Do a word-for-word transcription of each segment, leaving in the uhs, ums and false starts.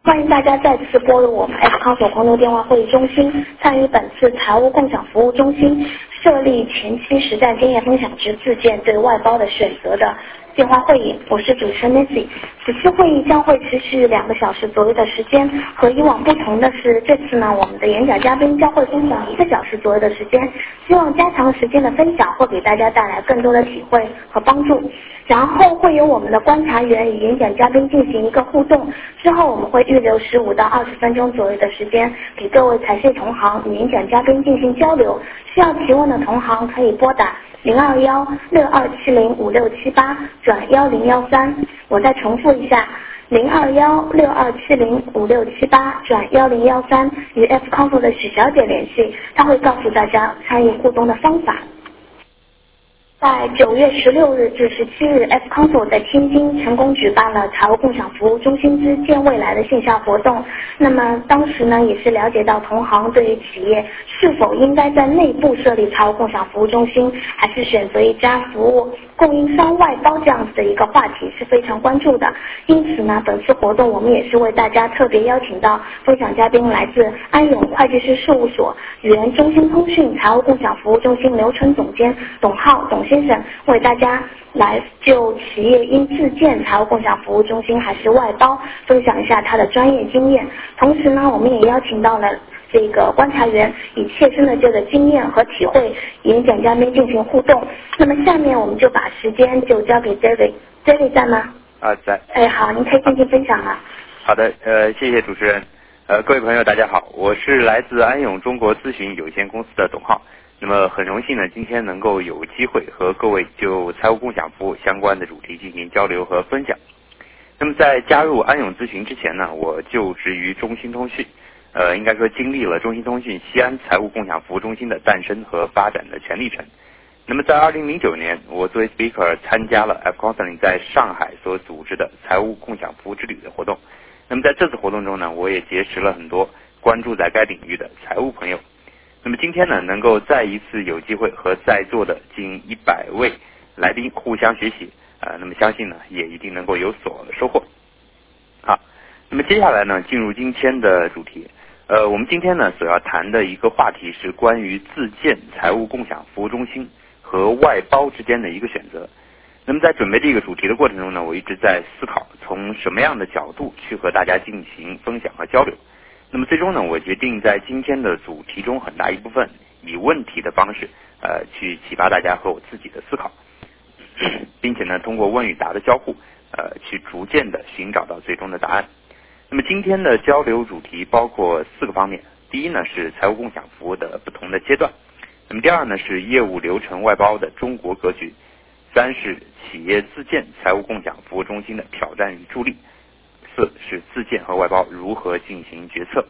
欢迎大家再次拨入我们 F Council 公众电话会议中心，参与本次财务共享服务中心设立前期实战经验分享之自建对外包的选择的电话会议。我是主持人 Nancy。此次会议将会持续两个小时左右的时间，和以往不同的是，这次呢，我们的演讲嘉宾将会分享一个小时左右的时间，希望加长时间的分享会给大家带来更多的体会和帮助。然后会由我们的观察员与演讲嘉宾进行一个互动，之后我们会预留十五到二十分钟左右的时间给各位财税同行与演讲嘉宾进行交流。需要提问的同行可以拨打零二幺六二七零五六七八转幺零幺三，我再重复一下零二幺六二七零五六七八转幺零幺三，与 F Council 的许小姐联系，她会告诉大家参与互动的方法。在九月十六日至十七日 ，F Council 在天津成功举办了财务共享服务中心之建未来的线下活动。那么当时呢，也是了解到同行对于企业是否应该在内部设立财务共享服务中心，还是选择一家服务供应商外包这样子的一个话题是非常关注的。因此呢，本次活动我们也是为大家特别邀请到分享嘉宾来自安永会计师事务所原中兴通讯财务共享服务中心流程总监董浩董先生，为大家来就企业应自建财务共享服务中心还是外包分享一下他的专业经验。同时呢，我们也邀请到了这个观察员以切身的这个经验和体会演讲嘉宾进行互动。那么下面我们就把时间就交给 David。David 在吗？ 啊，在。 哎，好，您可以进行分享了。 好的，呃，谢谢主持人。呃，各位朋友大家好，我是来自安永中国咨询有限公司的董浩。那么很荣幸呢，今天能够有机会和各位就财务共享服务相关的主题进行交流和分享。那么在加入安永咨询之前呢，我就职于中兴通讯，呃，应该说经历了中兴通讯西安财务共享服务中心的诞生和发展的全历程。那么在二零零九年，我作为 speaker 参加了 F Council 在上海所组织的财务共享服务之旅的活动。那么在这次活动中呢，我也结识了很多关注在该领域的财务朋友。那么今天呢，能够再一次有机会和在座的近一百位来宾互相学习，呃，那么相信呢，也一定能够有所收获。好，那么接下来呢，进入今天的主题。呃，我们今天呢所要谈的一个话题是关于自建财务共享服务中心和外包之间的一个选择。那么在准备这个主题的过程中呢，我一直在思考从什么样的角度去和大家进行分享和交流。那么最终呢，我决定在今天的主题中很大一部分以问题的方式，呃，去启发大家和我自己的思考，并且呢，通过问与答的交互，呃，去逐渐的寻找到最终的答案。那么今天的交流主题包括四个方面，第一呢是财务共享服务的不同的阶段，那么第二呢是业务流程外包的中国格局，三是企业自建财务共享服务中心的挑战与助力，四是自建和外包如何进行决策。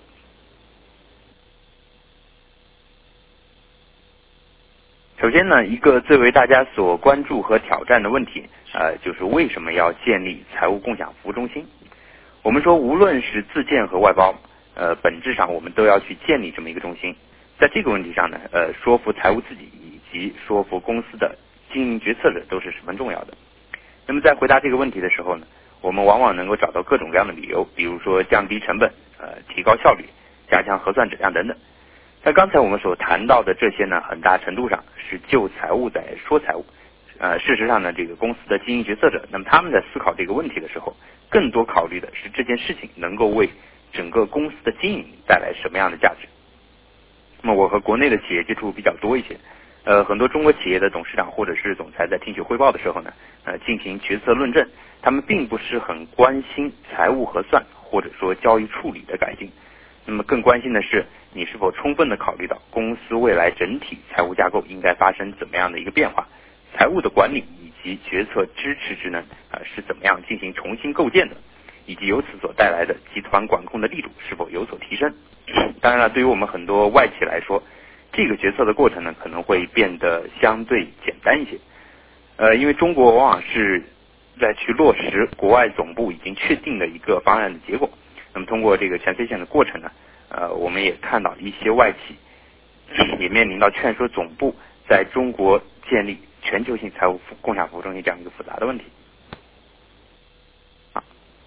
首先呢，一个最为大家所关注和挑战的问题，呃，就是为什么要建立财务共享服务中心？我们说，无论是自建和外包，呃，本质上我们都要去建立这么一个中心。在这个问题上呢，呃，说服财务自己以及说服公司的经营决策者都是十分重要的。那么在回答这个问题的时候呢，我们往往能够找到各种各样的理由，比如说降低成本，呃，提高效率，加强核算质量等等。那刚才我们所谈到的这些呢，很大程度上是就财务在说财务。呃，事实上呢，这个公司的经营决策者，那么他们在思考这个问题的时候，更多考虑的是这件事情能够为整个公司的经营带来什么样的价值。那么我和国内的企业接触比较多一些，呃，很多中国企业的董事长或者是总裁在听取汇报的时候呢，呃，进行决策论证，他们并不是很关心财务核算或者说交易处理的改进，那么更关心的是你是否充分的考虑到公司未来整体财务架构应该发生怎么样的一个变化，财务的管理以及决策支持职能啊、呃、是怎么样进行重新构建的，以及由此所带来的集团管控的力度是否有所提升。当然了，对于我们很多外企来说，这个决策的过程呢可能会变得相对简单一些。呃，因为中国往往是在去落实国外总部已经确定的一个方案的结果。那么通过这个全飞线的过程呢，呃，我们也看到一些外企也面临到劝说总部在中国建立全球性财务共享服务中心这样一个复杂的问题。啊，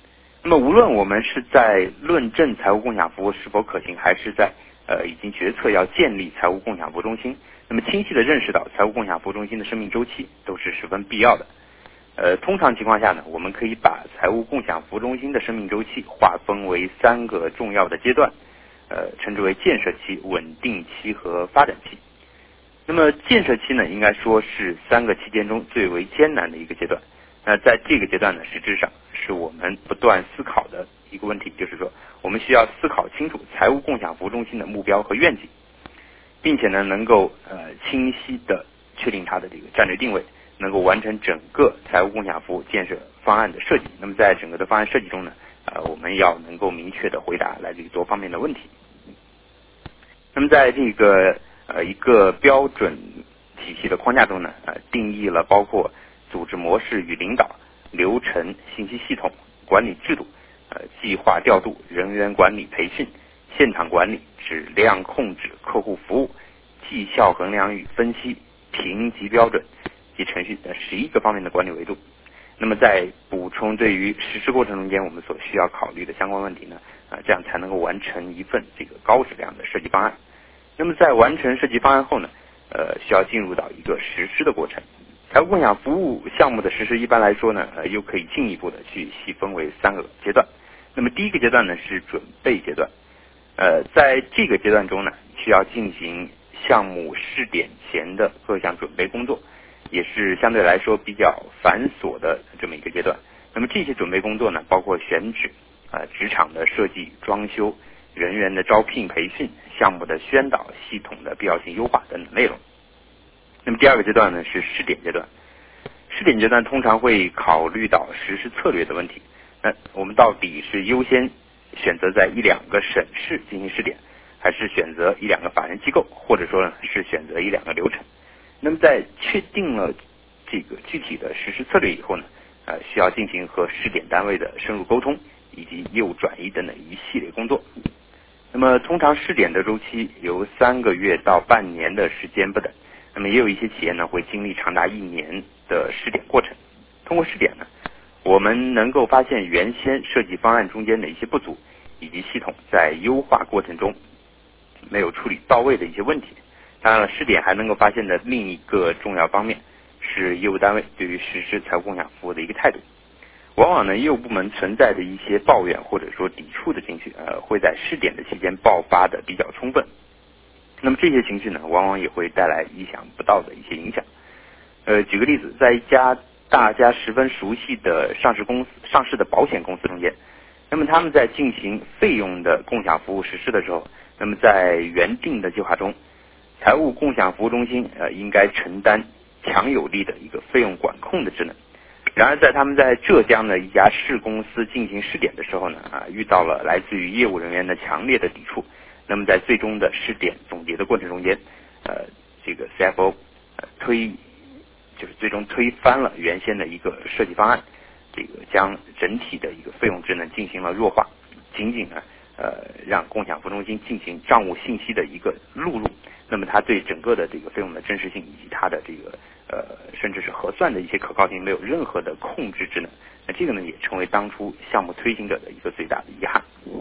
那么无论我们是在论证财务共享服务是否可行，还是在呃已经决策要建立财务共享服务中心，那么清晰地认识到财务共享服务中心的生命周期都是十分必要的。呃，通常情况下呢，我们可以把财务共享服务中心的生命周期划分为三个重要的阶段，呃，称之为建设期、稳定期和发展期。那么建设期呢，应该说是三个期间中最为艰难的一个阶段。那在这个阶段呢，实质上是我们不断思考的一个问题，就是说我们需要思考清楚财务共享服务中心的目标和愿景，并且呢，能够呃清晰的确定它的这个战略定位，能够完成整个财务共享服务建设方案的设计。那么在整个的方案设计中呢，呃，我们要能够明确的回答来自于多方面的问题。那么在这个呃一个标准体系的框架中呢，呃，定义了包括组织模式与领导、流程、信息系统、管理制度、呃计划调度、人员管理培训、现场管理、质量控制、客户服务、绩效衡量与分析、评级标准及程序的十一个方面的管理维度。那么在补充对于实施过程中间我们所需要考虑的相关问题呢，啊，这样才能够完成一份这个高质量的设计方案。那么在完成设计方案后呢，呃，需要进入到一个实施的过程。财务共享服务项目的实施一般来说呢，呃，又可以进一步的去细分为三个阶段。那么第一个阶段呢是准备阶段，呃，在这个阶段中呢，需要进行项目试点前的各项准备工作，也是相对来说比较繁琐的这么一个阶段。那么这些准备工作呢，包括选址、呃职场的设计、装修、人员的招聘培训、项目的宣导、系统的必要性优化等等内容。那么第二个阶段呢是试点阶段，试点阶段通常会考虑到实施策略的问题。那我们到底是优先选择在一两个省市进行试点，还是选择一两个法人机构，或者说呢是选择一两个流程？那么在确定了这个具体的实施策略以后呢，呃，需要进行和试点单位的深入沟通，以及业务转移等等一系列工作。那么通常试点的周期由三个月到半年的时间不等。那么也有一些企业呢会经历长达一年的试点过程。通过试点呢，我们能够发现原先设计方案中间的一些不足，以及系统在优化过程中没有处理到位的一些问题。当然了，试点还能够发现的另一个重要方面是业务单位对于实施财务共享服务的一个态度。往往呢，业务部门存在的一些抱怨或者说抵触的情绪，呃，会在试点的期间爆发的比较充分。那么这些情绪呢，往往也会带来意想不到的一些影响。呃，举个例子，在一家大家十分熟悉的上市公司、上市的保险公司中间，那么他们在进行费用的共享服务实施的时候，那么在原定的计划中，财务共享服务中心呃应该承担强有力的一个费用管控的职能。然而在他们在浙江的一家市公司进行试点的时候呢，啊，遇到了来自于业务人员的强烈的抵触。那么在最终的试点总结的过程中间，呃，这个 C F O 呃推就是最终推翻了原先的一个设计方案，这个将整体的一个费用职能进行了弱化，仅仅呢呃让共享服务中心进行账务信息的一个录入。那么它对整个的这个费用的真实性以及它的这个呃甚至是核算的一些可靠性没有任何的控制职能。那这个呢也成为当初项目推行者的一个最大的遗憾。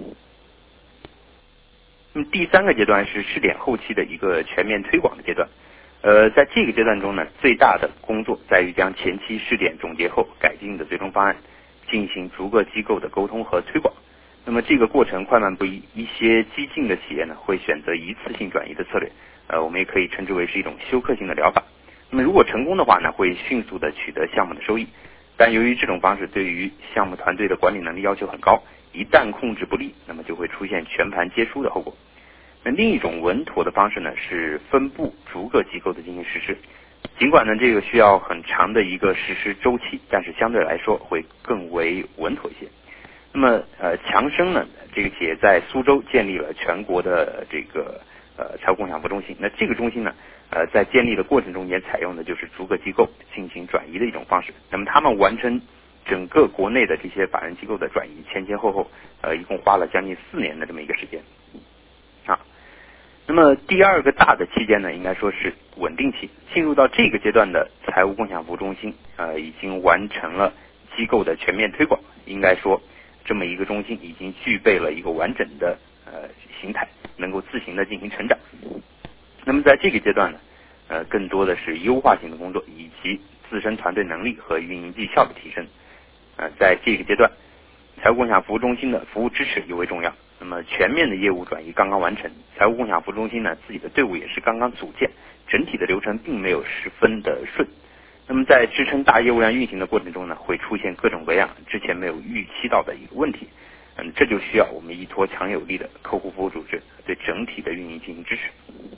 那么第三个阶段是试点后期的一个全面推广的阶段。呃，在这个阶段中呢，最大的工作在于将前期试点总结后改进的最终方案进行逐个机构的沟通和推广。那么这个过程快慢不一，一些激进的企业呢会选择一次性转移的策略，呃，我们也可以称之为是一种休克性的疗法。那么如果成功的话呢，会迅速的取得项目的收益，但由于这种方式对于项目团队的管理能力要求很高，一旦控制不力，那么就会出现全盘皆输的后果。那另一种稳妥的方式呢，是分部逐个机构的进行实施。尽管呢这个需要很长的一个实施周期，但是相对来说会更为稳妥一些。那么呃，强生呢这个企业在苏州建立了全国的这个呃财务共享服务中心。那这个中心呢呃在建立的过程中间采用的就是逐个机构进行转移的一种方式。那么他们完成整个国内的这些法人机构的转移，前前后后呃一共花了将近四年的这么一个时间啊。那么第二个大的期间呢，应该说是稳定期。进入到这个阶段的财务共享服务中心，呃，已经完成了机构的全面推广。应该说， 这么一个中心已经具备了一个完整的呃形态，能够自行的进行成长。那么在这个阶段呢，呃，更多的是优化性的工作以及自身团队能力和运营绩效的提升。呃，在这个阶段，财务共享服务中心的服务支持尤为重要。那么全面的业务转移刚刚完成，财务共享服务中心呢自己的队伍也是刚刚组建，整体的流程并没有十分的顺。那么在支撑大业务量运行的过程中呢，会出现各种各样之前没有预期到的一个问题。嗯，这就需要我们依托强有力的客户服务组织对整体的运营进行支持。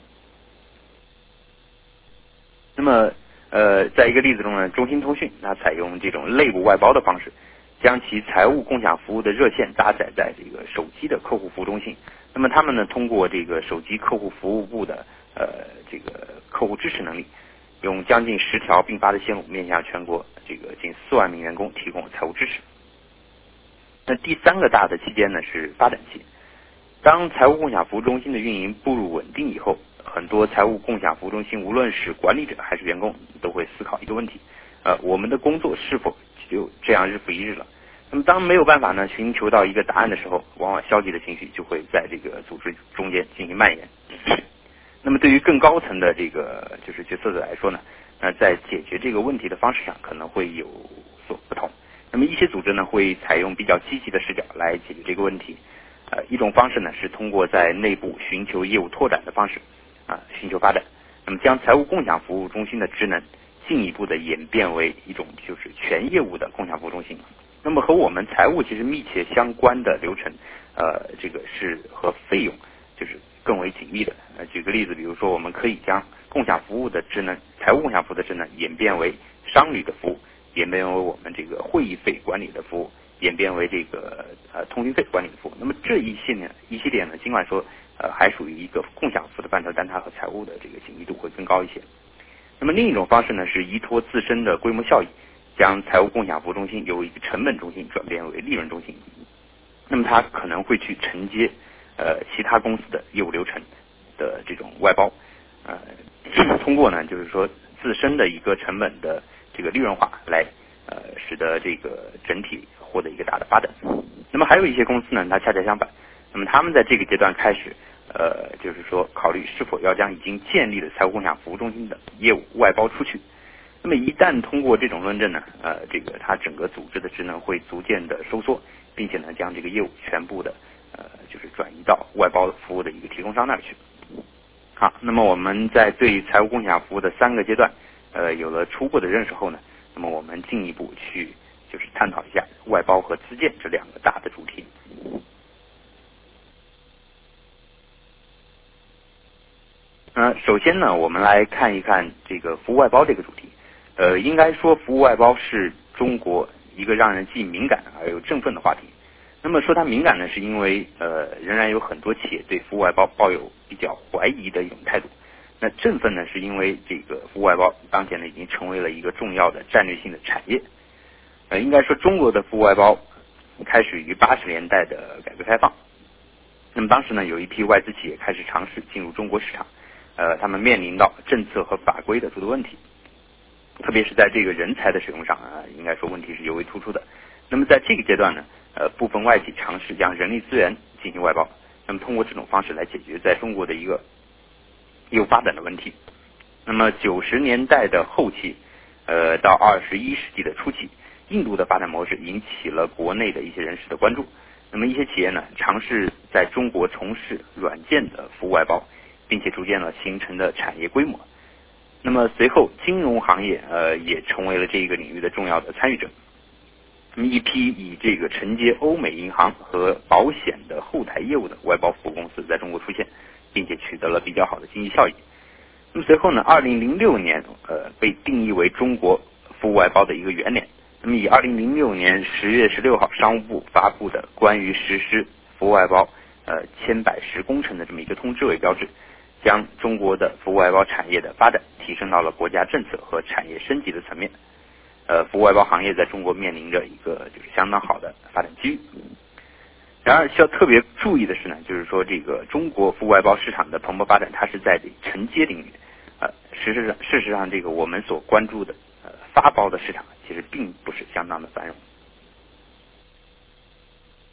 那么呃，在一个例子中呢，中兴通讯它采用这种内部外包的方式，将其财务共享服务的热线搭载在这个手机的客户服务中心。那么他们呢，通过这个手机客户服务部的呃这个客户支持能力，用将近十条并发的线路面向全国这个近四万名员工提供财务支持。那第三个大的期间呢是发展期。当财务共享服务中心的运营步入稳定以后，很多财务共享服务中心无论是管理者还是员工都会思考一个问题，呃，我们的工作是否就这样日复一日了？那么当没有办法呢寻求到一个答案的时候，往往消极的情绪就会在这个组织中间进行蔓延。那么对于更高层的这个就是决策者来说呢，那在解决这个问题的方式上可能会有所不同。那么一些组织呢会采用比较积极的视角来解决这个问题。呃，一种方式呢是通过在内部寻求业务拓展的方式啊，寻求发展。那么将财务共享服务中心的职能进一步的演变为一种就是全业务的共享服务中心。那么和我们财务其实密切相关的流程，呃，这个是和费用就是更为紧密的。呃，举个例子，比如说我们可以将共享服务的职能，财务共享服务的职能演变为商旅的服务，演变为我们这个会议费管理的服务，演变为这个呃通讯费管理的服务。那么这一系列一系列呢，尽管说呃还属于一个共享服务的范畴，但它和财务的这个紧密度会更高一些。那么另一种方式呢，是依托自身的规模效益，将财务共享服务中心由一个成本中心转变为利润中心。那么它可能会去承接呃其他公司的业务流程的这种外包，呃通过呢就是说自身的一个成本的这个利润化来呃使得这个整体获得一个大的发展。那么还有一些公司呢，它恰恰相反，那么他们在这个阶段开始呃就是说考虑是否要将已经建立的财务共享服务中心的业务外包出去。那么一旦通过这种论证呢，呃，这个它整个组织的职能会逐渐的收缩，并且呢将这个业务全部的呃就是转移到外包服务的一个提供商那儿去。好，那么我们在对财务共享服务的三个阶段呃有了初步的认识后呢，那么我们进一步去就是探讨一下外包和自建这两个大的主题。呃，首先呢，我们来看一看这个服务外包这个主题。呃，应该说服务外包是中国一个让人既敏感而又振奋的话题。那么说它敏感呢，是因为呃仍然有很多企业对服务外包抱有比较怀疑的一种态度。那振奋呢，是因为这个服务外包当前呢已经成为了一个重要的战略性的产业。呃，应该说中国的服务外包开始于八十年代的改革开放。那么当时呢，有一批外资企业开始尝试进入中国市场，呃，他们面临到政策和法规的诸多问题。特别是在这个人才的使用上啊，应该说问题是尤为突出的。那么在这个阶段呢，呃，部分外企尝试将人力资源进行外包，那么通过这种方式来解决在中国的一个业务发展的问题。那么九十年代的后期，呃，到二十一世纪的初期，印度的发展模式引起了国内的一些人士的关注。那么一些企业呢，尝试在中国从事软件的服务外包，并且逐渐了形成的产业规模。那么随后金融行业呃也成为了这个领域的重要的参与者。那么一批以这个承接欧美银行和保险的后台业务的外包服务公司在中国出现，并且取得了比较好的经济效益。那么随后呢，二零零六年呃被定义为中国服务外包的一个元年。那么以二零零六年十月十六号商务部发布的关于实施服务外包呃千百十工程的这么一个通知为标志，将中国的服务外包产业的发展提升到了国家政策和产业升级的层面。呃，服务外包行业在中国面临着一个就是相当好的发展机遇。然而需要特别注意的是呢，就是说这个中国服务外包市场的蓬勃发展，它是在承接领域。呃，事实上，事实上这个我们所关注的呃发包的市场，其实并不是相当的繁荣。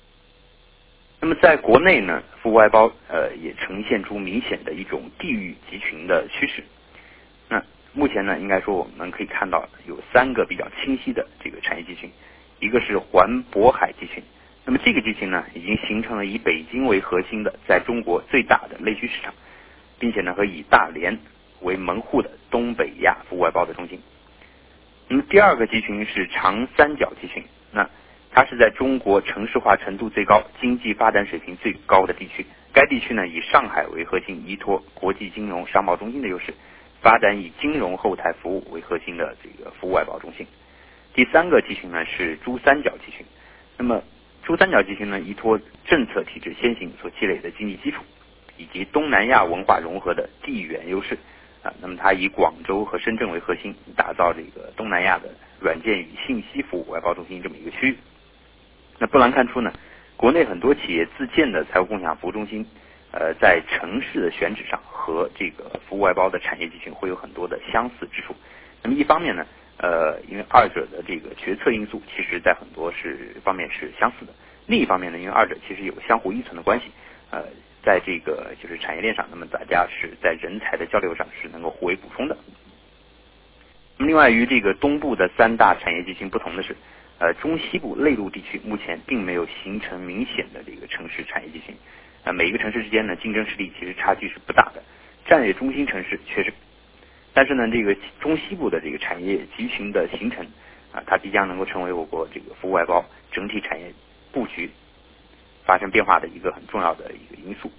那么在国内呢，服务外包呃也呈现出明显的一种地域集群的趋势。那目前呢，应该说我们可以看到有三个比较清晰的这个产业集群，一个是环渤海集群。那么这个集群呢，已经形成了以北京为核心的在中国最大的内需市场，并且呢和以大连为门户的东北亚服务外包的中心。那么第二个集群是长三角集群，那它是在中国城市化程度最高、经济发展水平最高的地区。该地区呢以上海为核心，依托国际金融商贸中心的优势，发展以金融后台服务为核心的这个服务外包中心。第三个集群呢是珠三角集群。那么珠三角集群呢依托政策体制先行所积累的经济基础，以及东南亚文化融合的地缘优势啊，那么它以广州和深圳为核心，打造这个东南亚的软件与信息服务外包中心这么一个区域。那不难看出呢，国内很多企业自建的财务共享服务中心，呃，在城市的选址上和这个服务外包的产业集群会有很多的相似之处。那么一方面呢，呃，因为二者的这个决策因素其实在很多是方面是相似的；另一方面呢，因为二者其实有相互依存的关系，呃，在这个就是产业链上，那么大家是在人才的交流上是能够互为补充的。那么另外与这个东部的三大产业集群不同的是，呃，中西部内陆地区目前并没有形成明显的这个城市产业集群，呃，每一个城市之间呢竞争实力其实差距是不大的，战略中心城市确实，但是呢这个中西部的这个产业集群的形成啊、呃，它即将能够成为我国这个服务外包整体产业布局发生变化的一个很重要的一个因素。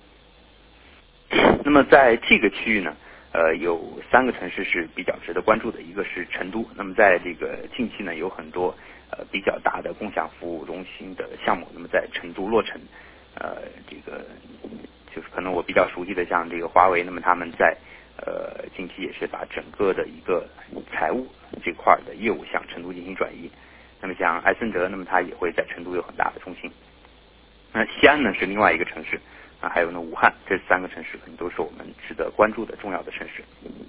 那么在这个区域呢，呃，有三个城市是比较值得关注的，一个是成都。那么在这个近期呢，有很多呃比较大的共享服务中心的项目，那么在成都落成。呃，这个就是可能我比较熟悉的，像这个华为，那么他们在呃近期也是把整个的一个财务这块的业务向成都进行转移。那么像埃森哲，那么它也会在成都有很大的中心。那西安呢是另外一个城市。啊，还有呢，武汉，这三个城市可能都是我们值得关注的重要的城市。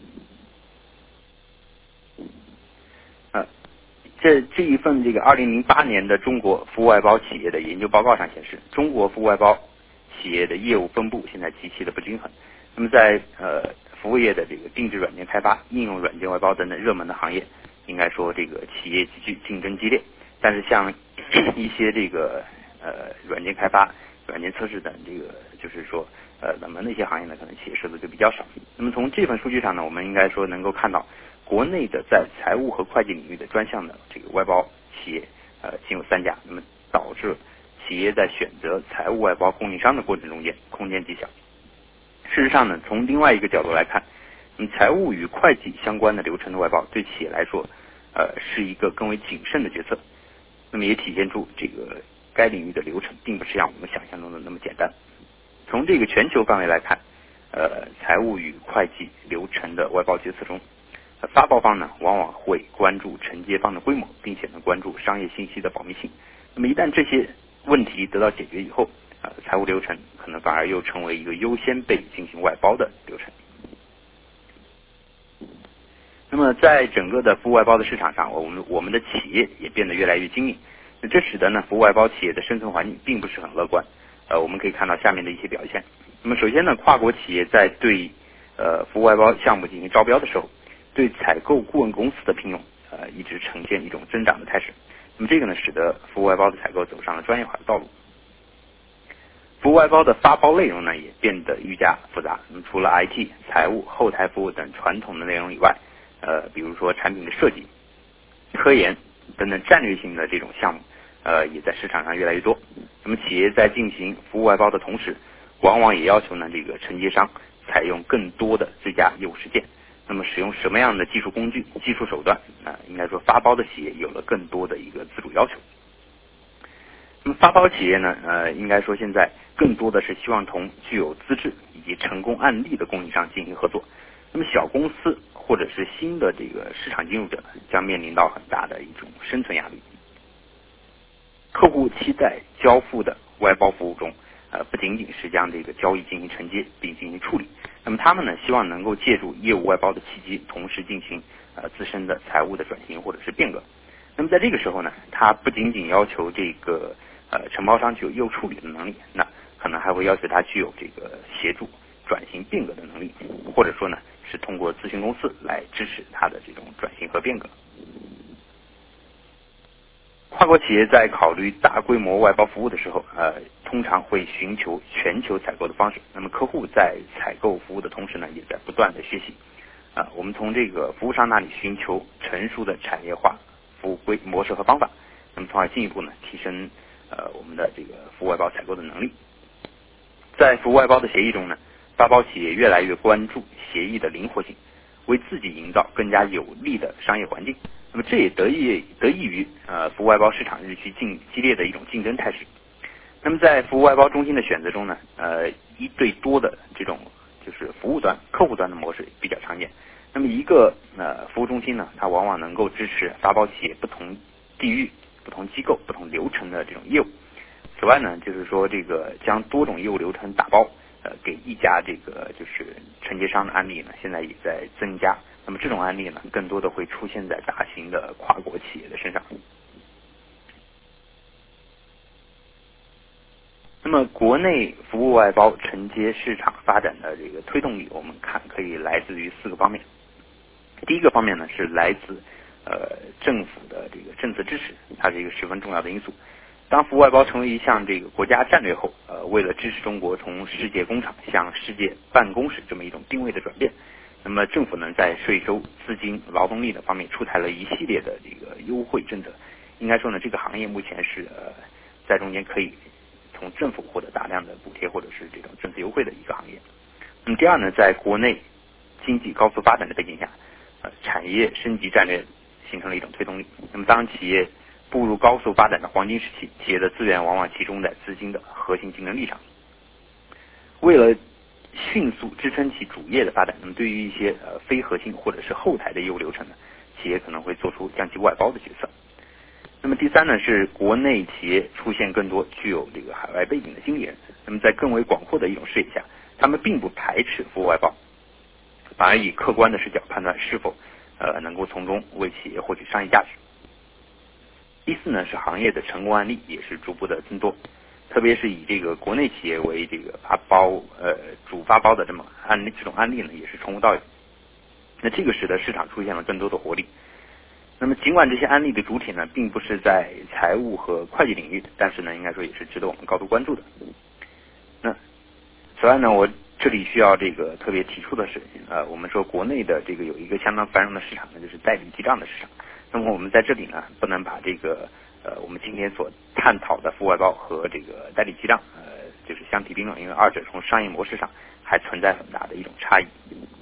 呃，这这一份这个二零零八年的中国服务外包企业的研究报告上显示，中国服务外包企业的业务分布现在极其的不均衡。那么在呃服务业的这个定制软件开发、应用软件外包等等热门的行业，应该说这个企业极具竞争激烈。但是像一些这个呃软件开发、软件测试等这个就是说呃冷门的一些行业呢，可能企业数字就比较少。那么从这份数据上呢，我们应该说能够看到，国内的在财务和会计领域的专项的这个外包企业呃仅有三家，那么导致企业在选择财务外包供应商的过程中间空间极小。事实上呢，从另外一个角度来看，嗯，财务与会计相关的流程的外包对企业来说呃是一个更为谨慎的决策。那么也体现出这个该领域的流程并不是像我们想象中的那么简单。从这个全球范围来看，呃，财务与会计流程的外包决策中，呃、发包方呢往往会关注承接方的规模，并且呢关注商业信息的保密性。那么一旦这些问题得到解决以后，呃，财务流程可能反而又成为一个优先被进行外包的流程。那么在整个的服务外包的市场上，我们我们的企业也变得越来越精密，那这使得呢服务外包企业的生存环境并不是很乐观。呃，我们可以看到下面的一些表现。那么首先呢，跨国企业在对呃服务外包项目进行招标的时候，对采购顾问公司的聘用呃一直呈现一种增长的态势。那么这个呢，使得服务外包的采购走上了专业化的道路。服务外包的发包内容呢，也变得愈加复杂。那么除了 I T、财务、后台服务等传统的内容以外，呃，比如说产品的设计、科研等等战略性的这种项目，呃，也在市场上越来越多。那么企业在进行服务外包的同时，往往也要求呢这个承接商采用更多的最佳业务实践。那么使用什么样的技术工具、技术手段啊、呃？应该说发包的企业有了更多的一个自主要求。那么发包企业呢，呃，应该说现在更多的是希望同具有资质以及成功案例的供应商进行合作。那么小公司或者是新的这个市场进入者将面临到很大的一种生存压力。客户期待交付的外包服务中，呃，不仅仅是将这个交易进行承接并进行处理，那么他们呢希望能够借助业务外包的契机，同时进行呃自身的财务的转型或者是变革。那么在这个时候呢，他不仅仅要求这个呃承包商具有业务处理的能力，那可能还会要求他具有这个协助转型变革的能力，或者说呢是通过咨询公司来支持他的这种转型和变革。跨国企业在考虑大规模外包服务的时候，呃，通常会寻求全球采购的方式。那么客户在采购服务的同时呢，也在不断的学习。啊、呃，我们从这个服务商那里寻求成熟的产业化服务规模式和方法，那么从而进一步呢提升呃我们的这个服务外包采购的能力。在服务外包的协议中呢，发包企业越来越关注协议的灵活性，为自己营造更加有利的商业环境。那么这也得益得益于呃服务外包市场日趋竞激烈的一种竞争态势。那么在服务外包中心的选择中呢，呃一对多的这种就是服务端客户端的模式比较常见。那么一个呃服务中心呢，它往往能够支持发包企业不同地域、不同机构、不同流程的这种业务。此外呢，就是说这个将多种业务流程打包呃给一家这个就是承接商的案例呢，现在也在增加。那么这种案例呢，更多的会出现在大型的跨国企业的身上。那么国内服务外包承接市场发展的这个推动力，我们看可以来自于四个方面。第一个方面呢，是来自呃政府的这个政策支持，它是一个十分重要的因素。当服务外包成为一项这个国家战略后，呃，为了支持中国从世界工厂向世界办公室这么一种定位的转变，那么政府呢在税收、资金、劳动力的方面出台了一系列的这个优惠政策。应该说呢，这个行业目前是呃在中间可以从政府获得大量的补贴或者是这种政策优惠的一个行业。那么第二呢，在国内经济高速发展的背景下，呃，产业升级战略形成了一种推动力。那么当企业步入高速发展的黄金时期，企业的资源往往集中在资金的核心竞争力上。为了迅速支撑起主业的发展，那么对于一些呃非核心或者是后台的业务流程呢，企业可能会做出将其外包的决策。那么第三呢，是国内企业出现更多具有这个海外背景的经理人。那么在更为广阔的一种视野下，他们并不排斥服务外包，反而以客观的视角判断是否呃能够从中为企业获取商业价值。第四呢，是行业的成功案例也是逐步的增多，特别是以这个国内企业为这个发包呃主发包的这么案例，这种案例呢也是从无到有。那这个使得市场出现了更多的活力。那么尽管这些案例的主体呢并不是在财务和会计领域，但是呢应该说也是值得我们高度关注的。那此外呢，我这里需要这个特别提出的是，呃，我们说国内的这个有一个相当繁荣的市场呢，就是代理记账的市场。那么我们在这里呢，不能把这个呃我们今天所探讨的服务外包和这个代理记账呃就是相提并论，因为二者从商业模式上还存在很大的一种差异。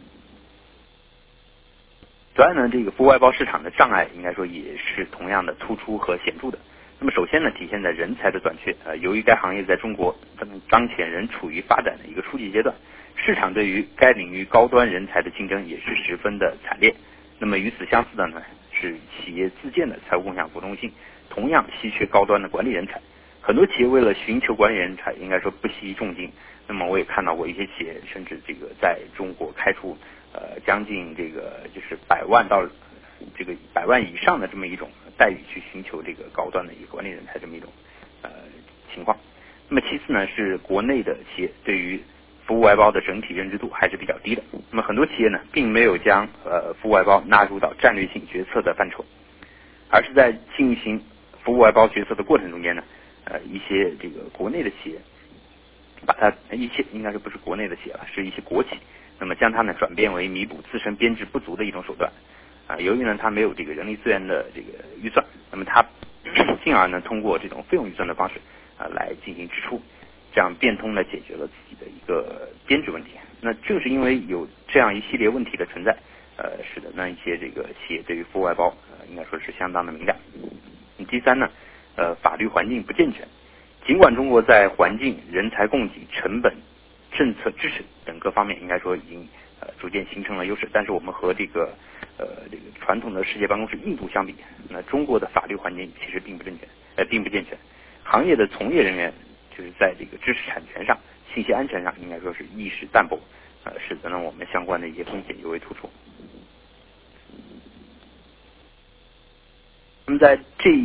此外呢，这个服务外包市场的障碍应该说也是同样的突出和显著的。那么首先呢，体现在人才的短缺。呃，由于该行业在中国当前仍处于发展的一个初级阶段，市场对于该领域高端人才的竞争也是十分的惨烈。那么与此相似的呢，是企业自建的财务共享服务中心，同样稀缺高端的管理人才。很多企业为了寻求管理人才，应该说不惜重金。那么我也看到过一些企业甚至这个在中国开出呃将近这个就是百万到这个百万以上的这么一种待遇去寻求这个高端的一个管理人才这么一种呃情况。那么其次呢，是国内的企业对于服务外包的整体认知度还是比较低的。那么很多企业呢并没有将呃服务外包纳入到战略性决策的范畴，而是在进行服务外包决策的过程中间呢，呃一些这个国内的企业把它一些应该是不是国内的企业了，是一些国企，那么将它呢转变为弥补自身编制不足的一种手段。啊，由于呢它没有这个人力资源的这个预算，那么它进而呢通过这种费用预算的方式啊来进行支出，这样变通的解决了自己的一个编制问题。那正是因为有这样一系列问题的存在，呃，使得呢一些这个企业对于服务外包呃应该说是相当的敏感。第三呢，呃，法律环境不健全。尽管中国在环境、人才供给、成本、政策支持等各方面应该说已经呃逐渐形成了优势，但是我们和这个呃这个传统的世界办公室印度相比，那中国的法律环境其实并不正确，呃并不健全。行业的从业人员就是在这个知识产权上、信息安全上应该说是意识淡薄，呃使得呢我们相关的一些风险尤为突出。那么在这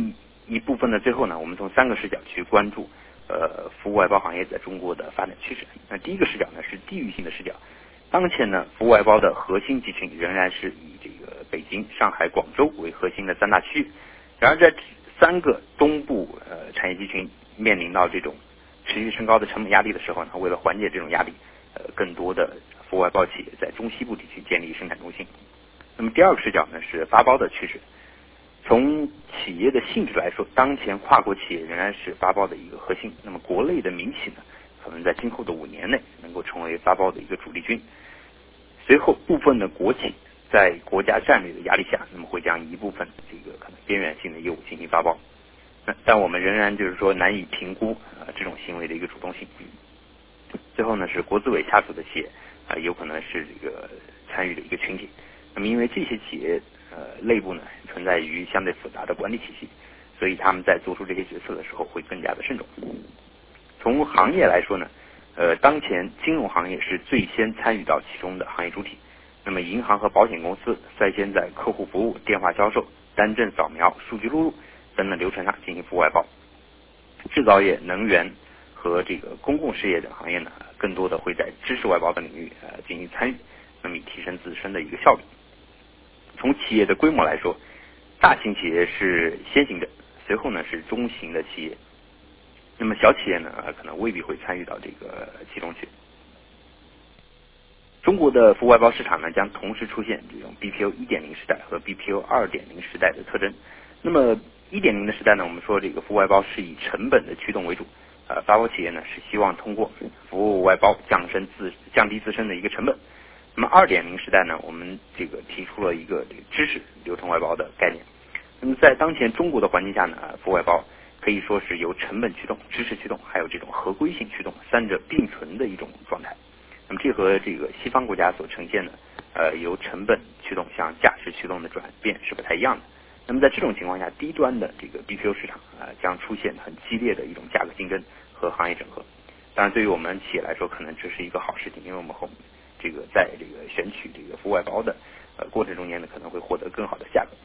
一部分的最后呢，我们从三个视角去关注呃服务外包行业在中国的发展趋势。那第一个视角呢是地域性的视角，当前呢服务外包的核心集群仍然是以这个北京、上海、广州为核心的三大区域，然而在三个东部呃产业集群面临到这种持续升高的成本压力的时候呢，为了缓解这种压力，呃更多的服务外包企业在中西部地区建立生产中心。那么第二个视角呢是发包的趋势。从企业的性质来说，当前跨国企业仍然是发包的一个核心。那么国内的民企呢，可能在今后的五年内能够成为发包的一个主力军。随后部分的国企在国家战略的压力下，那么会将一部分这个可能边缘性的业务进行发包。那但我们仍然就是说难以评估呃这种行为的一个主动性。最后呢是国资委下属的企业啊、呃，有可能是这个参与的一个群体。那么因为这些企业呃内部呢存在于相对复杂的管理体系，所以他们在做出这些决策的时候会更加的慎重。从行业来说呢，呃，当前金融行业是最先参与到其中的行业主体。那么银行和保险公司率先在客户服务、电话销售、单证扫描、数据录入等等流程上进行服务外包。制造业、能源和这个公共事业等行业呢，更多的会在知识外包的领域呃进行参与，那么以提升自身的一个效率。从企业的规模来说，大型企业是先行者，随后呢是中型的企业，那么小企业呢可能未必会参与到这个其中去。中国的服务外包市场呢将同时出现这种 B P O 一点零 时代和 B P O 二点零 时代的特征。那么一点零的时代呢，我们说这个服务外包是以成本的驱动为主，呃，发包企业呢是希望通过服务外包降身自降低自身的一个成本。那么 二点零 时代呢，我们这个提出了一个这个知识流通外包的概念。那么在当前中国的环境下呢，服务外包可以说是由成本驱动、知识驱动，还有这种合规性驱动三者并存的一种状态。那么这和这个西方国家所呈现的呃由成本驱动向价值驱动的转变是不太一样的。那么在这种情况下，低端的这个 B P O 市场啊、呃、将出现很激烈的一种价格竞争和行业整合。当然，对于我们企业来说，可能这是一个好事情，因为我们后这个在这个选取这个服务外包的呃过程中间呢，可能会获得更好的价格。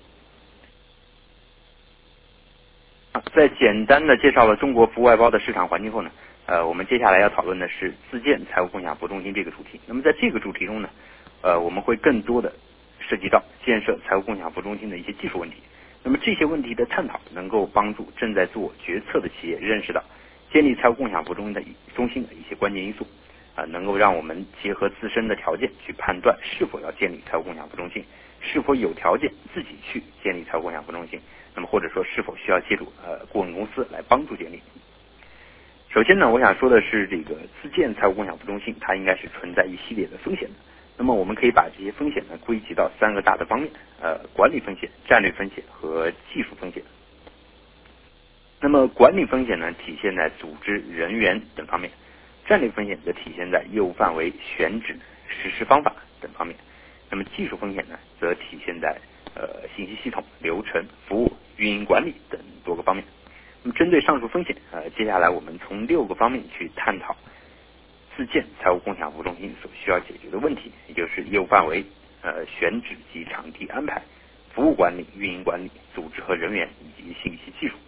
啊，在简单的介绍了中国服务外包的市场环境后呢，呃，我们接下来要讨论的是自建财务共享服务中心这个主题。那么在这个主题中呢，呃，我们会更多的涉及到建设财务共享服务中心的一些技术问题。那么这些问题的探讨能够帮助正在做决策的企业认识到建立财务共享服务中心的中心的一些关键因素，啊、呃，能够让我们结合自身的条件去判断是否要建立财务共享服务中心，是否有条件自己去建立财务共享服务中心，那么或者说是否需要借助呃顾问公司来帮助建立。首先呢，我想说的是这个自建财务共享服务中心，它应该是存在一系列的风险的。那么我们可以把这些风险呢归集到三个大的方面，呃，管理风险、战略风险和技术风险。那么管理风险呢体现在组织、人员等方面，战略风险则体现在业务范围、选址、实施方法等方面。那么技术风险呢则体现在呃信息系统、流程、服务、运营管理等多个方面。那么针对上述风险，呃，接下来我们从六个方面去探讨自建财务共享服务中心所需要解决的问题，也就是业务范围、呃选址及场地安排、服务管理、运营管理、组织和人员以及信息技术。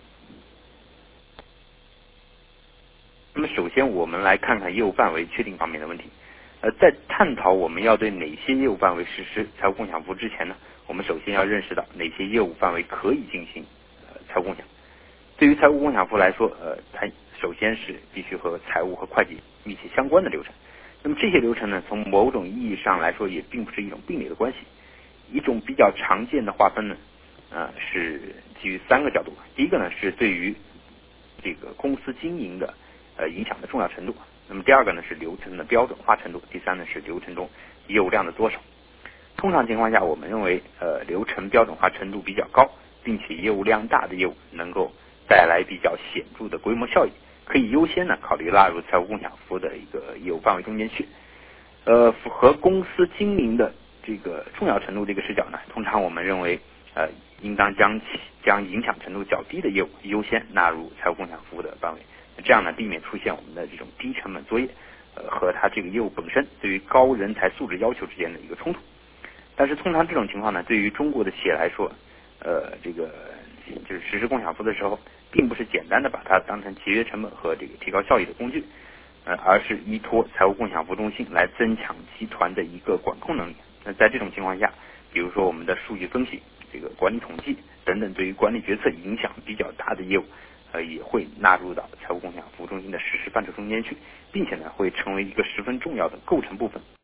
那么首先我们来看看业务范围确定方面的问题。呃，在探讨我们要对哪些业务范围实施财务共享服务之前呢，我们首先要认识到哪些业务范围可以进行呃财务共享。对于财务共享服务来说，呃，它首先是必须和财务和会计密切相关的流程。那么这些流程呢，从某种意义上来说，也并不是一种并列的关系。一种比较常见的划分呢，呃，是基于三个角度。第一个呢，是对于这个公司经营的呃影响的重要程度。那么第二个呢，是流程的标准化程度。第三呢，是流程中业务量的多少。通常情况下，我们认为，呃，流程标准化程度比较高，并且业务量大的业务能够带来比较显著的规模效益，可以优先呢考虑纳入财务共享服务的一个业务范围中间去。呃，符合公司经营的这个重要程度这个视角呢，通常我们认为，呃，应当将将影响程度较低的业务优先纳入财务共享服务的范围，这样呢避免出现我们的这种低成本作业，呃，和它这个业务本身对于高人才素质要求之间的一个冲突。但是通常这种情况呢，对于中国的企业来说，呃，这个就是实施共享服务的时候，并不是简单的把它当成节约成本和这个提高效益的工具，呃，而是依托财务共享服务中心来增强集团的一个管控能力。那在这种情况下，比如说我们的数据分析、这个管理统计等等，对于管理决策影响比较大的业务，呃，也会纳入到财务共享服务中心的实施范畴中间去，并且呢，会成为一个十分重要的构成部分。